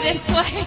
this way.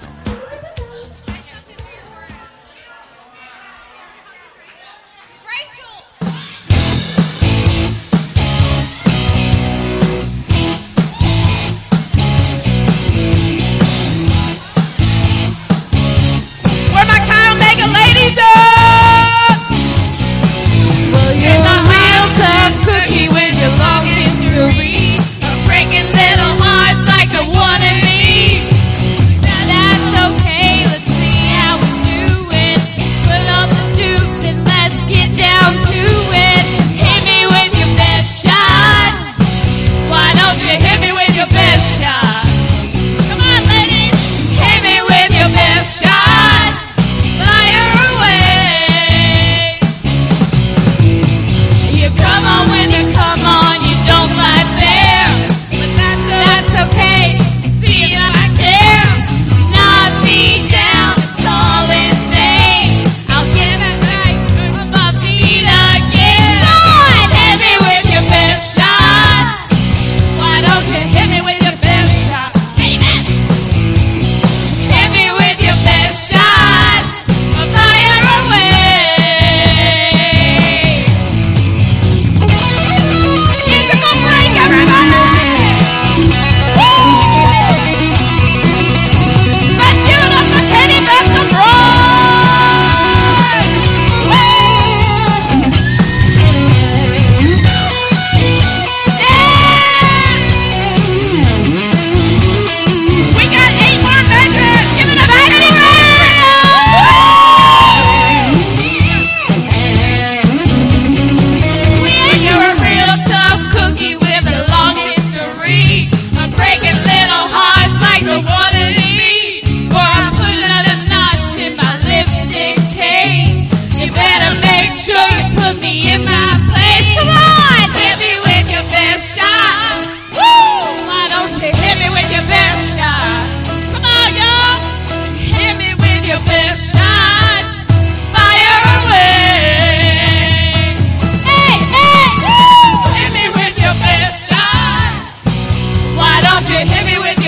Where my Kyle Mega ladies up? Well, you're a real tough cookie with your long history of breaking little hearts like the one in me. Now that's okay, let's see how we do it. Split up the dukes and let's get down to it. Hit me with your best shot. Why don't you hit me with your best shot? Come on, ladies, hit me with your best shot. Fire away. You come on when you come on, you don't fight fair, but that's okay. See if I care. Knock me down, it's all in vain. I'll get it right from my feet again. Lord, hit me with your best shot. Why don't you hit me with your best shot? Amen. Hit me with your best shot. Fire away. Musical break, everybody. Let's give it up for Kenny Benson We got 8 more measures. Give it up for Kenny You're a real tough cookie with a long history of breaking little hearts like the one in me. Or I'm putting a notch in my lipstick case. You better make sure you put me in my place. Come on, hit me with your best shot. Woo! Why don't you hit me with your best shot? Come on, y'all. Hit me with your best shot. Fire away. Hey, hey, woo! Hit me with your best shot. Why don't you hit me with